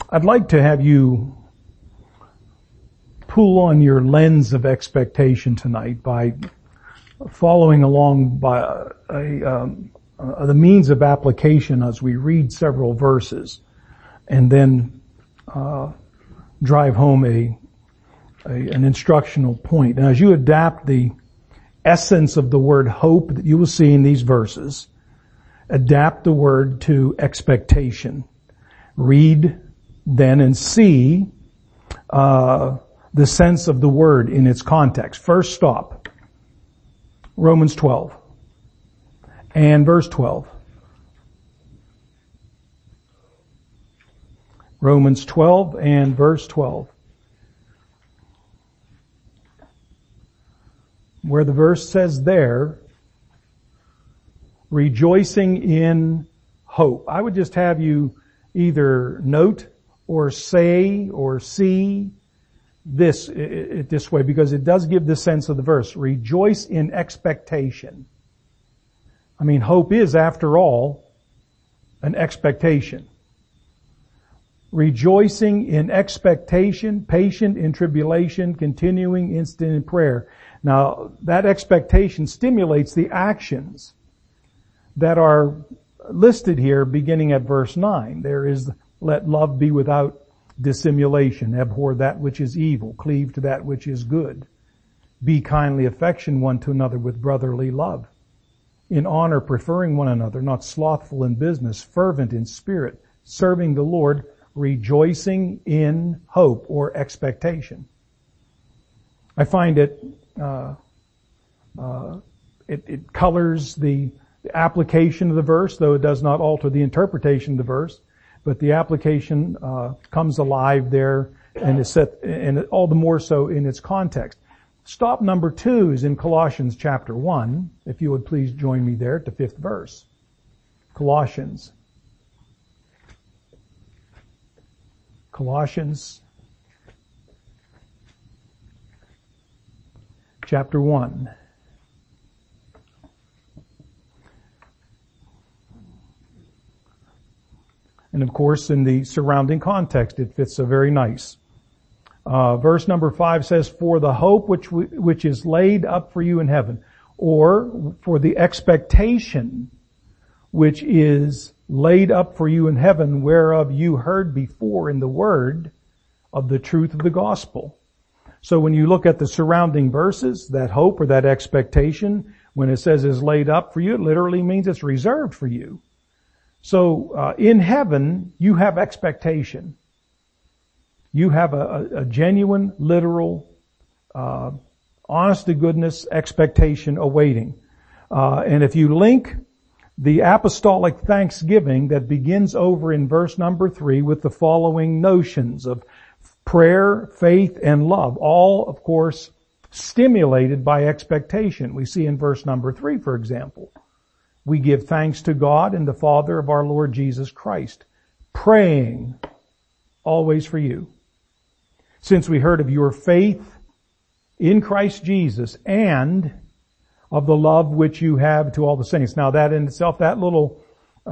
I'd like to have you pull on your lens of expectation tonight by following along by the means of application as we read several verses and then drive home an instructional point. And as you adapt the essence of the word hope that you will see in these verses, adapt the word to expectation. Read then and see the sense of the word in its context. First stop, Romans 12 and verse 12. Romans 12 and verse 12. Where the verse says there, rejoicing in hope. I would just have you either note or say or see this way, because it does give the sense of the verse. Rejoice in expectation. I mean, hope is, after all, an expectation. Rejoicing in expectation, patient in tribulation, continuing instant in prayer. Now, that expectation stimulates the actions that are listed here beginning at verse 9. There is, let love be without dissimulation, abhor that which is evil, cleave to that which is good. Be kindly affection one to another with brotherly love. In honor preferring one another, not slothful in business, fervent in spirit, serving the Lord, rejoicing in hope or expectation. I find it colors the application of the verse, though it does not alter the interpretation of the verse. But the application comes alive there and is set, and all the more so in its context. Stop number 2 is in Colossians chapter 1. If you would please join me there at the 5th verse. Colossians chapter 1. And of course, in the surrounding context, it fits so very nice. Verse number 5 says, for the hope which is laid up for you in heaven, or for the expectation which is laid up for you in heaven, whereof you heard before in the word of the truth of the gospel. So when you look at the surrounding verses, that hope or that expectation, when it says is laid up for you, it literally means it's reserved for you. So in heaven, you have expectation. You have a genuine, literal, honest-to-goodness expectation awaiting. And if you link the apostolic thanksgiving that begins over in verse number 3 with the following notions of prayer, faith, and love, all, of course, stimulated by expectation. We see in verse number 3, for example, we give thanks to God and the Father of our Lord Jesus Christ, praying always for you. Since we heard of your faith in Christ Jesus and of the love which you have to all the saints. Now that in itself, that little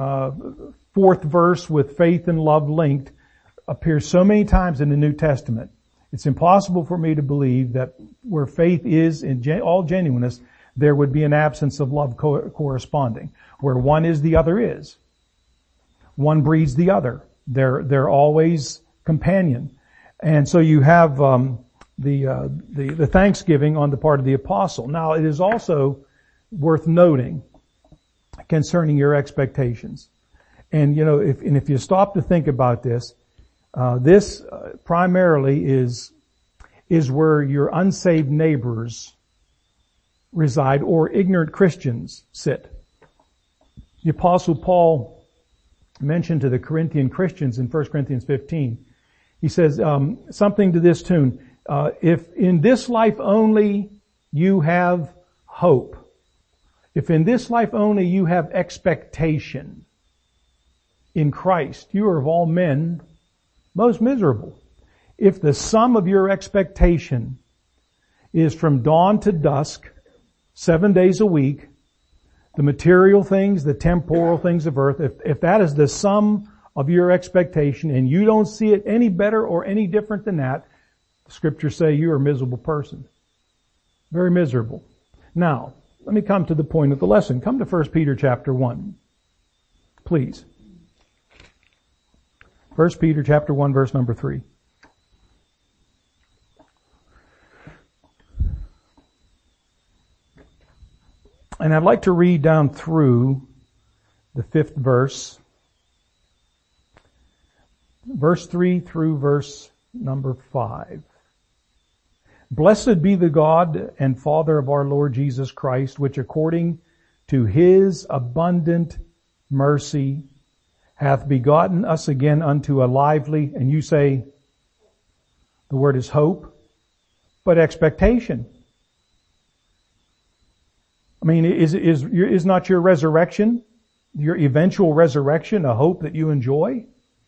4th verse with faith and love linked appears so many times in the New Testament. It's impossible for me to believe that where faith is in all genuineness, there would be an absence of love corresponding. Where one is, the other is. One breeds the other. They're always companion. And so you have the thanksgiving on the part of the apostle. Now it is also worth noting concerning your expectations. And if you stop to think about this, this primarily is where your unsaved neighbors reside or ignorant Christians sit. The apostle Paul mentioned to the Corinthian Christians in 1 Corinthians 15, he says something to this tune, if in this life only you have hope, if in this life only you have expectation in Christ, you are of all men most miserable. If the sum of your expectation is from dawn to dusk, 7 days a week, the material things, the temporal things of earth, if that is the sum of your expectation and you don't see it any better or any different than that, the scriptures say you're a miserable person. Very miserable. Now, let me come to the point of the lesson. Come to 1 Peter chapter 1. Please. 1 Peter chapter 1 verse number 3. And I'd like to read down through the 5th verse. Verse 3 through verse number 5. Blessed be the God and Father of our Lord Jesus Christ, which according to His abundant mercy hath begotten us again unto a lively, and you say, the word is hope, but expectation. I mean, is not your resurrection, your eventual resurrection, a hope that you enjoy?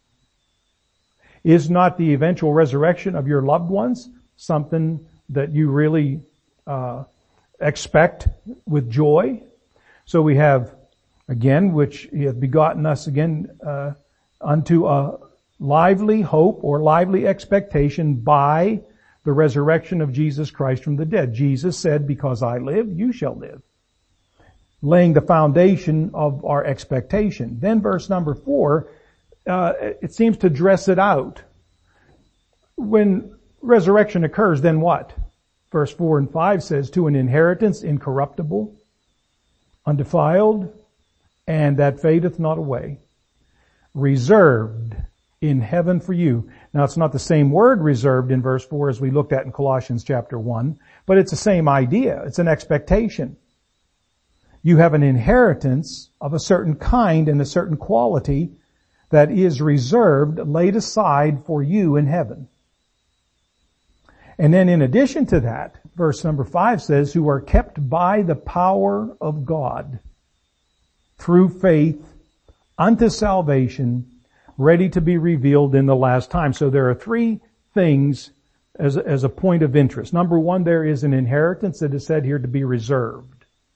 Is not the eventual resurrection of your loved ones something that you really expect with joy? So we have, again, which He hath begotten us again unto a lively hope or lively expectation by the resurrection of Jesus Christ from the dead. Jesus said, because I live, you shall live. Laying the foundation of our expectation. Then verse number 4, it seems to dress it out. When resurrection occurs, then what? Verse 4 and 5 says, to an inheritance incorruptible, undefiled, and that fadeth not away, reserved in heaven for you. Now it's not the same word reserved in verse 4 as we looked at in Colossians chapter 1, but it's the same idea. It's an expectation. You have an inheritance of a certain kind and a certain quality that is reserved, laid aside for you in heaven. And then in addition to that, verse number 5 says, who are kept by the power of God through faith unto salvation, ready to be revealed in the last time. So there are three things as a point of interest. Number one, there is an inheritance that is said here to be reserved.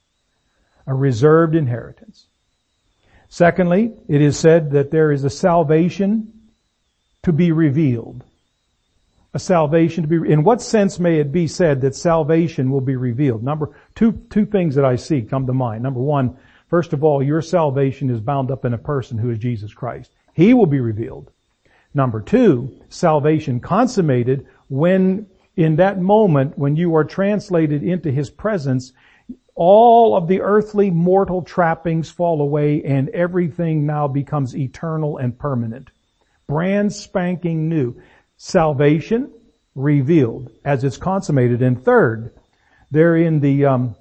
A reserved inheritance. Secondly, it is said that there is a salvation to be revealed. A salvation to be, in what sense may it be said that salvation will be revealed? Two things that I see come to mind. Number one, first of all, your salvation is bound up in a person who is Jesus Christ. He will be revealed. Number two, salvation consummated when in that moment when you are translated into His presence, all of the earthly mortal trappings fall away and everything now becomes eternal and permanent. Brand spanking new. Salvation revealed as it's consummated. And third, there in the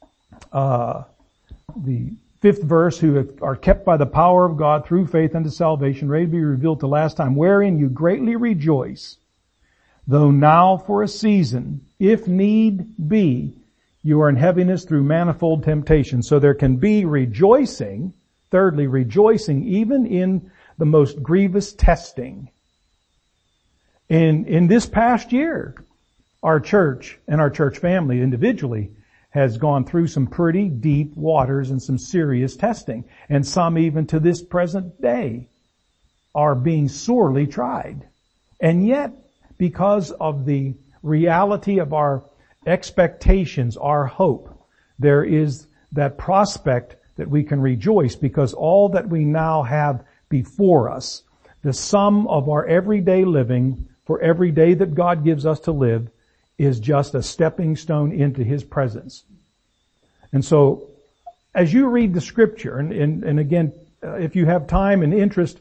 5th verse, who are kept by the power of God through faith unto salvation, ready to be revealed to last time, wherein you greatly rejoice, though now for a season, if need be, you are in heaviness through manifold temptation. So there can be rejoicing, thirdly, rejoicing even in the most grievous testing. In this past year, our church and our church family individually has gone through some pretty deep waters and some serious testing. And some even to this present day are being sorely tried. And yet, because of the reality of our expectations, our hope, there is that prospect that we can rejoice because all that we now have before us, the sum of our everyday living for every day that God gives us to live, is just a stepping stone into His presence. And so, as you read the scripture, and again, if you have time and interest,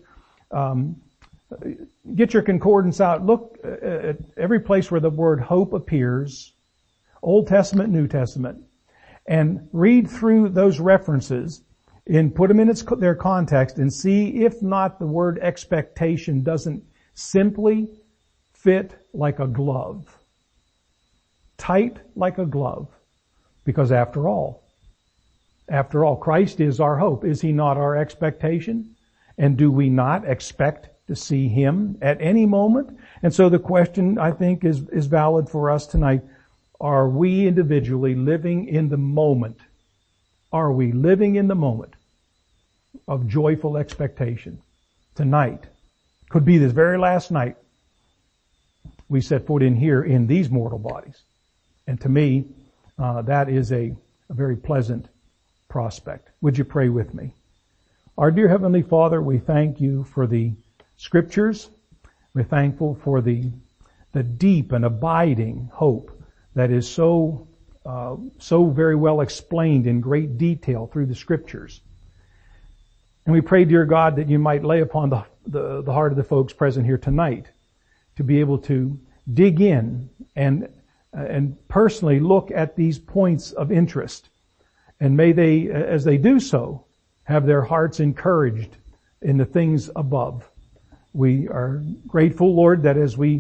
get your concordance out, look at every place where the word hope appears, Old Testament, New Testament, and read through those references and put them in their context and see if not the word expectation doesn't simply fit like a glove. Tight like a glove. Because after all, Christ is our hope. Is He not our expectation? And do we not expect to see Him at any moment? And so the question, I think, is valid for us tonight. Are we individually living in the moment? Are we living in the moment of joyful expectation? tonight, could be this very last night we set foot in here in these mortal bodies. And to me, that is a very pleasant prospect. Would you pray with me? Our dear Heavenly Father, we thank you for the Scriptures. We're thankful for the deep and abiding hope that is so very well explained in great detail through the Scriptures. And we pray, dear God, that you might lay upon the heart of the folks present here tonight to be able to dig in and personally look at these points of interest. And may they, as they do so, have their hearts encouraged in the things above. We are grateful, Lord, that as we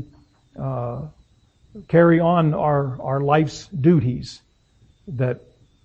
carry on our life's duties, that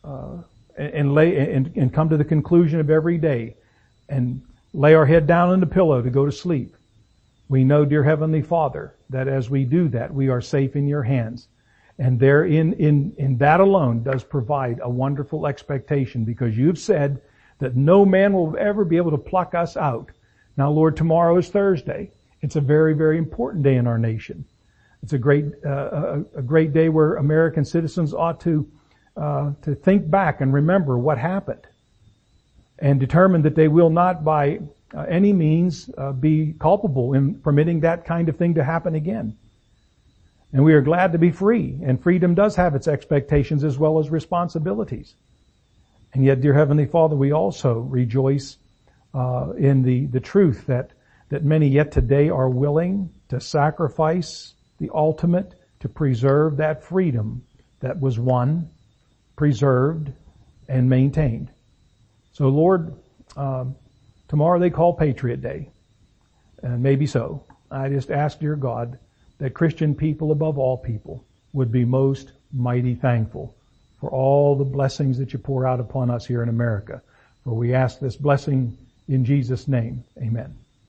and come to the conclusion of every day, and lay our head down on the pillow to go to sleep, we know, dear Heavenly Father, that as we do that, we are safe in your hands. And there in that alone does provide a wonderful expectation, because you've said that no man will ever be able to pluck us out. Now, Lord, tomorrow is Thursday. It's a very, very important day in our nation. It's a great day where American citizens ought to think back and remember what happened, and determine that they will not by any means be culpable in permitting that kind of thing to happen again. And we are glad to be free, and freedom does have its expectations as well as responsibilities. And yet, dear Heavenly Father, we also rejoice in the truth that many yet today are willing to sacrifice the ultimate to preserve that freedom that was won, preserved, and maintained. So, Lord, tomorrow they call Patriot Day, and maybe so. I just ask, dear God, that Christian people above all people would be most mighty thankful for all the blessings that you pour out upon us here in America. For we ask this blessing in Jesus' name. Amen.